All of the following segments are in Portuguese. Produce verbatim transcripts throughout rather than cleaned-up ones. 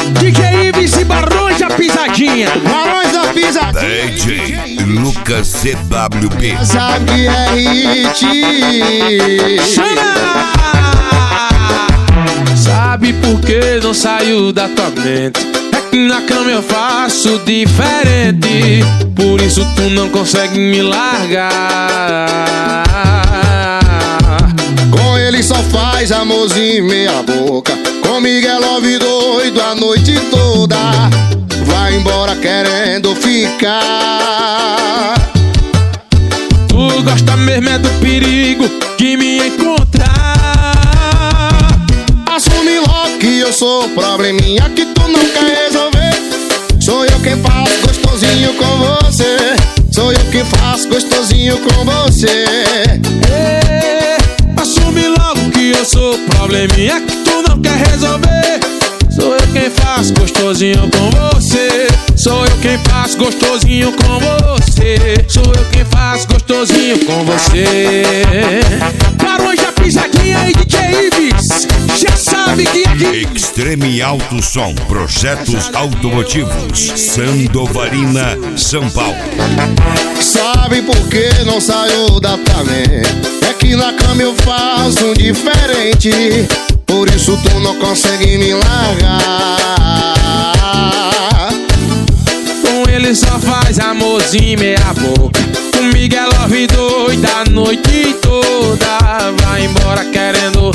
D J Ives e Barões da Pisadinha. Barões da Pisadinha. D J Lucas C W B. Sabe que é hit. Chama! Sabe por que não saiu da tua mente? É que na cama eu faço diferente, por isso tu não consegue me largar. Com ele só faz amorzinho meia boca. Comigo é love doido a noite toda. Vai embora querendo ficar. Tu gosta mesmo é do perigo de me encontrar. Assume logo que eu sou o probleminha que tu não quer resolver. Sou eu quem faço gostosinho com você. Sou eu quem faço gostosinho com você. Ei, assume logo que eu sou o probleminha que tu não quer resolver. Sou eu quem faço gostosinho com você. Sou eu quem faço gostosinho com você. Sou eu quem faço gostosinho com você. Barões da Pisadinha e D J Ives, já sabe que aqui Extreme Alto Som, projetos automotivos, Sandovalina, São Paulo. Sabe por que não saiu da tua mente? É que na cama eu faço um diferente, por isso tu não consegue me largar. Com ele só faz amorzinho meia boca. Comigo é love doida a noite toda. Vai embora querendo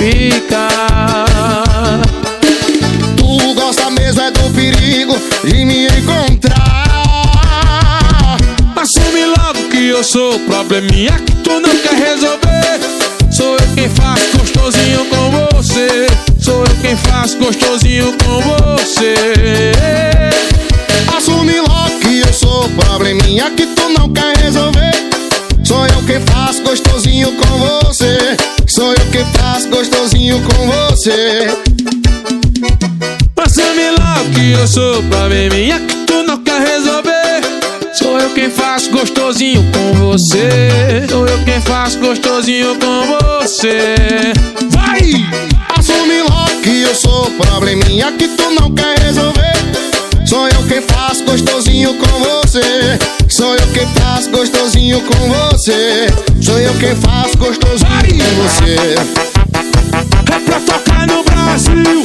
ficar. Tu gosta mesmo é do perigo de me encontrar. Assume logo que eu sou o probleminha que tu não quer resolver. Sou eu quem faço gostosinho com você. Sou eu quem faço gostosinho com você. Assume logo que eu sou o probleminha que tu não quer resolver. Sou eu quem faço gostosinho com você. Sou eu quem faço gostosinho com você. Assume logo que eu sou o probleminha que tu não quer resolver. Sou eu quem faço gostosinho com você. Sou eu quem faço gostosinho com você. vai! Assume logo que eu sou o probleminha que tu não quer resolver. Sou eu quem faço gostosinho com você. Sou eu quem faço gostosinho com você. Sou eu quem faço gostosinho com você. É pra tocar no Brasil.